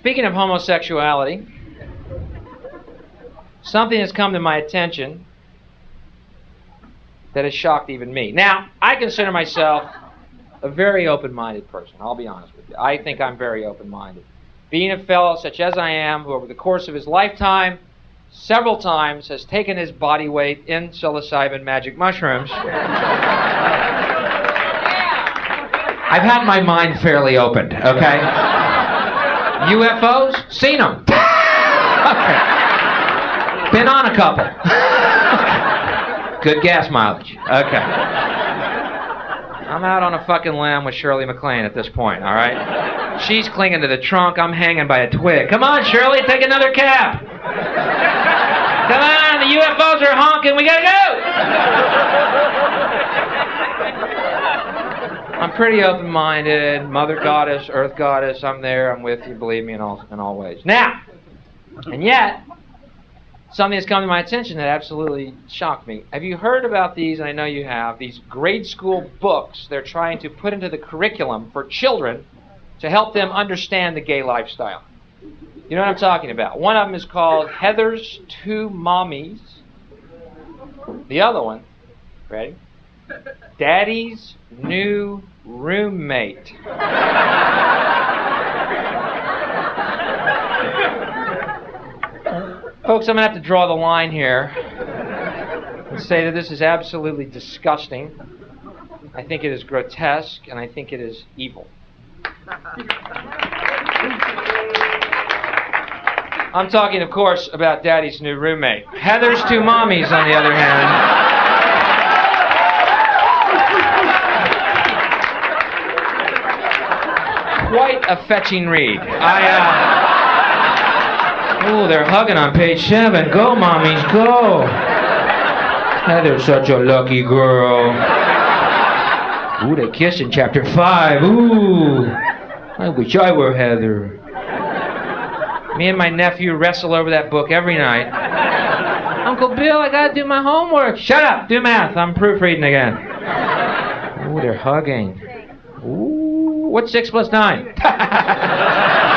Speaking of homosexuality, something has come to my attention that has shocked even me. Now, I consider myself a very open-minded person. I'll be honest with you. I think I'm very open-minded. Being a fellow such as I am, who over the course of his lifetime, several times has taken his body weight in psilocybin magic mushrooms, I've had my mind fairly opened, okay? UFOs? Seen them. Okay. Been on a couple. Good gas mileage. Okay. I'm out on a fucking limb with Shirley MacLaine at this point, all right? She's clinging to the trunk. I'm hanging by a twig. Come on, Shirley, take another cab. Come on, the UFOs are honking. We gotta go. I'm pretty open-minded. Mother Goddess, Earth Goddess, I'm there. I'm with you, believe me, in all ways. Now, and yet, something has come to my attention that absolutely shocked me. Have you heard about these, and I know you have, these grade school books they're trying to put into the curriculum for children to help them understand the gay lifestyle? You know what I'm talking about. One of them is called Heather's Two Mommies. The other one, ready? Daddy's New Roommate. Folks, I'm going to have to draw the line here and say that this is absolutely disgusting. I think it is grotesque, and I think it is evil. I'm talking, of course, about Daddy's New Roommate. Heather's Two Mommies, on the other hand, quite a fetching read. Oh, they're hugging on page 7. Go, mommies, go. Heather's such a lucky girl. Ooh, they kiss in chapter 5. Ooh, I wish I were Heather. Me and my nephew wrestle over that book every night. Uncle Bill, I gotta do my homework. Shut up, do math. I'm proofreading again. Ooh, they're hugging. Ooh, what's 6 plus 9?